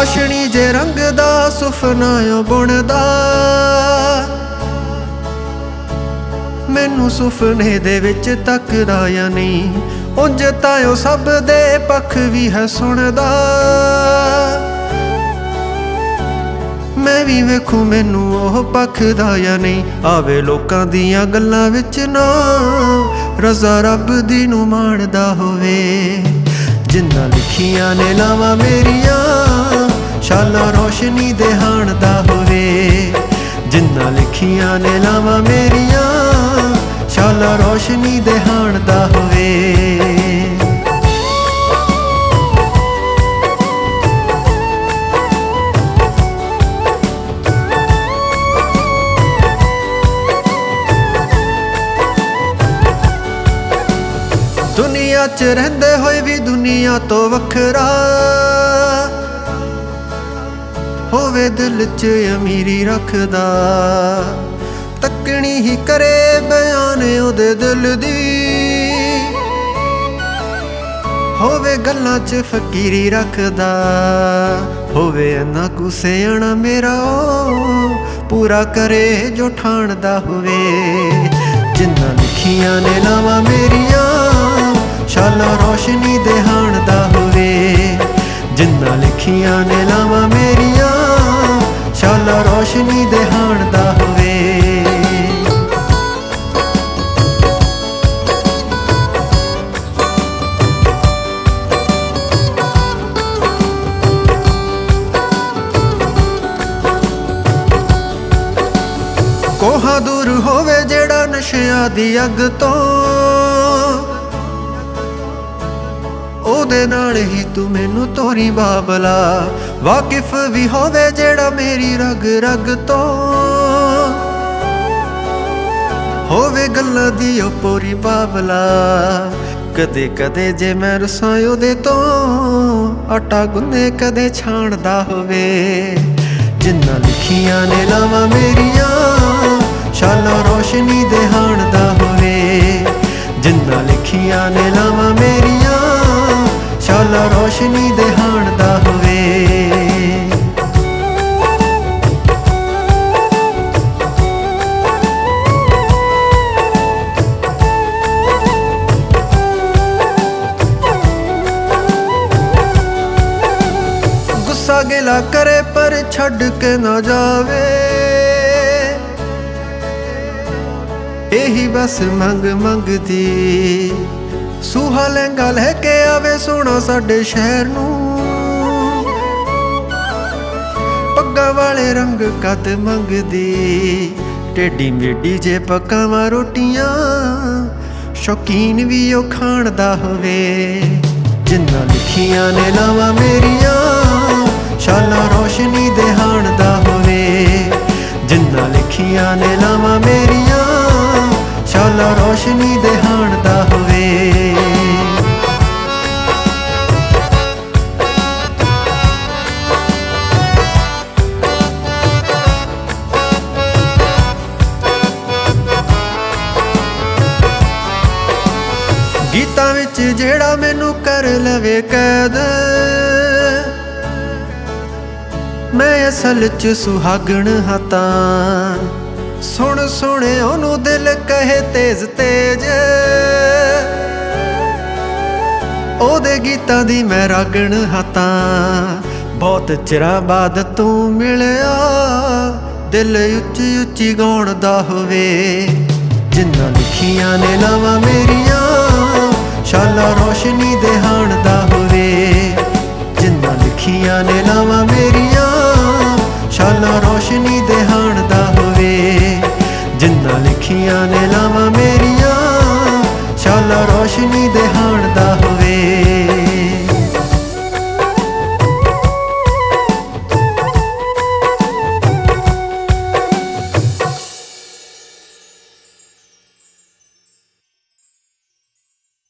ਆਸ਼ਣੀ ਜੇ ਰੰਗ ਦਾ ਸੁਫਨਾ ਓ ਬੁਣਦਾ, ਮੈਨੂੰ ਸੁਪਨੇ ਦੇ ਵਿੱਚ ਤੱਕਦਾ ਜਾਂ ਨਹੀਂ। ਉਂਝ ਤਾਂ ਉਹ ਸਭ ਦੇ ਪੱਖ ਵੀ ਹੈ ਸੁਣਦਾ, ਮੈਂ ਵੀ ਵੇਖੂ ਮੈਨੂੰ ਉਹ ਪੱਖਦਾ ਜਾਂ ਨਹੀਂ। ਆਵੇ ਲੋਕਾਂ ਦੀਆਂ ਗੱਲਾਂ ਵਿੱਚ ਨਾ ਰਜ਼ਾ ਰੱਬ ਦੀ ਨੂੰ ਮਾਣਦਾ ਹੋਵੇ। ਜਿੰਨਾ ਲਿਖੀਆਂ ਨੇ ਲਾਵਾਂ ਮੇਰੀਆਂ ਸ਼ਾਲਾ ਰੋਸ਼ਨੀ ਦੇ ਹਾਣ ਦਾ ਹੋਵੇ। ਜਿੰਨਾ ਲਿਖੀਆਂ ਨੇ ਲਾਵਾਂ ਮੇਰੀਆਂ ਸ਼ਾਲਾ ਰੋਸ਼ਨੀ ਦੇ ਹਾਣ ਦਾ ਹੋਵੇ। ਦੁਨੀਆ 'ਚ ਰਹਿੰਦੇ ਹੋਏ ਵੀ ਦੁਨੀਆ ਤੋਂ ਵੱਖਰਾ ਹੋਵੇ, ਦਿਲ 'ਚ ਅਮੀਰੀ ਰੱਖਦਾ। ਤੱਕਣੀ ਹੀ ਕਰੇ ਬਿਆਨ ਉਹਦੇ ਦਿਲ ਦੀ, ਹੋਵੇ ਗੱਲਾਂ 'ਚ ਫਕੀਰੀ ਰੱਖਦਾ। ਹੋਵੇ ਇੰਨਾ ਕੁ ਸਿਆਣਾ ਮੇਰਾ ਉਹ ਪੂਰਾ ਕਰੇ ਜੋ ਠਾਣਦਾ ਹੋਵੇ। ਜਿੰਨਾ ਲਿਖੀਆਂ ਨੇ ਲਾਵਾਂ ਮੇਰੀਆਂ ਸ਼ਾਲਾ ਰੋਸ਼ਨੀ ਦੇ ਹਾਣ ਦਾ ਹੋਵੇ। ਜਿੰਨਾ ਲਿਖੀਆਂ ਨੇ ਲਾਵਾਂ ਮੇਰੀਆਂ ਸ਼ਾਲਾ ਰੋਸ਼ਨੀ ਦੇ ਹਾਣ ਦਾ ਹੋਵੇ। ਕੋਹਾ ਦੂਰ ਹੋਵੇ ਜਿਹੜਾ ਨਸ਼ਿਆਂ ਦੀ ਅੱਗ ਤੋਂ, ਉਹਦੇ ਨਾਲ ਹੀ ਤੂੰ ਮੈਨੂੰ ਤੋਰੀ ਬਾਬਲਾ। ਵਾਕਿਫ ਵੀ ਹੋਵੇ ਜਿਹੜਾ ਮੇਰੀ ਰਗ ਰਗ ਤੋਂ, ਹੋਵੇ ਗੱਲਾਂ ਦੀ ਉਹ ਪੂਰੀ ਬਾਬਲਾ। ਕਦੇ ਕਦੇ ਜੇ ਮੈਂ ਰਸਾਂ ਉਹਦੇ ਤੋਂ ਆਟਾ ਗੁੰਨੇ ਕਦੇ ਛਾਣਦਾ ਹੋਵੇ। ਜਿੰਨਾ ਲਿਖੀਆਂ ਨੇ ਲਾਵਾਂ ਮੇਰੀਆਂ ਸ਼ਾਲਾ ਰੋਸ਼ਨੀ ਦੇ ਹਾਣ ਦਾ ਹੋਵੇ। ਜਿੰਨਾ ਲਿਖੀਆਂ ਨੇ ਲਾਵਾਂ ਮੇਰੀਆਂ ਸ਼ਾਲਾ ਰੋਸ਼ਨੀ ਦੇ ਹਾਣ ਦਾ ਹੋਵੇ। ਗੁੱਸਾ ਗਿਲਾ ਕਰੇ ਪਰ ਛੱਡ ਕੇ ਨਾ ਜਾਵੇ, ਇਹੀ ਬਸ ਮੰਗ ਮੰਗਦੀ। ਸੂਹਾ ਲਹਿੰਗਾ ਲੈ ਕੇ ਆਵੇ ਸੋਹਣਾ ਸਾਡੇ ਸ਼ਹਿਰ ਨੂੰ, ਪੱਗਾਂ ਵਾਲੇ ਰੰਗ ਕੱਦ ਮੰਗਦੀ। ਟੇਢੀ ਮੇਢੀ ਜੇ ਪਕਾਵਾਂ ਰੋਟੀਆਂ ਸ਼ੌਕੀਨ ਵੀ ਉਹ ਖਾਣ ਦਾ ਹੋਵੇ। ਜਿੰਨਾ ਲਿਖੀਆਂ ਨੇ ਲਾਵਾਂ ਮੇਰੀਆਂ ਸ਼ਾਲਾ ਰੋਸ਼ਨੀ ਦੇ ਹਾਣ ਦਾ ਹੋਵੇ। ਜਿੰਨਾ ਲਿਖੀਆਂ ਨੇ ਲਾਵਾਂ ਮੇਰੀਆਂ ਸ਼ਾਲਾ ਰੋਸ਼ਨੀ ਦੇ ਹਾਣ ਦਾ ਹੋਵੇ। ਗੀਤਾਂ ਵਿੱਚ ਜਿਹੜਾ ਮੈਨੂੰ ਕਰ ਲਵੇ ਕੈਦ, ਮੈਂ ਅਸਲ 'ਚ ਸੁਹਾਗਣ ਹਾਂ ਤਾਂ। ਸੁਣ ਸੁਣੇ ਉਹਨੂੰ ਦਿਲ ਕਹੇ ਤੇਜ਼ ਤੇਜ, ਉਹਦੇ ਗੀਤਾਂ ਦੀ ਮੈਂ ਰਾਗਣ ਹਾਂ ਤਾਂ। ਬਹੁਤ ਚਿਰਾਂ ਬਾਅਦ ਤੂੰ ਮਿਲਿਆ, ਦਿਲ ਉੱਚੀ ਉੱਚੀ ਗਾਉਣ ਦਾ ਹੋਵੇ। ਜਿੰਨਾ ਲਿਖੀਆਂ ਨੇ ਲਾਵਾਂ ਮੇਰੀਆਂ ਸ਼ਾਲਾ ਰੋਸ਼ਨੀ ਦੇ ਹਾਣ ਦਾ ਹੋਵੇ। ਜਿੰਨਾ ਲਿਖੀਆਂ ਨੇ ਲਾਵਾਂ ਮੇਰੀਆਂ ਸ਼ਾਲਾ ਰੋਸ਼ਨੀ ਦੇ ਹਾਣ ਦਾ ਹੋਵੇ। ਜਿੰਨਾ ਲਿਖੀਆਂ ਨੇ ਲਾਵਾਂ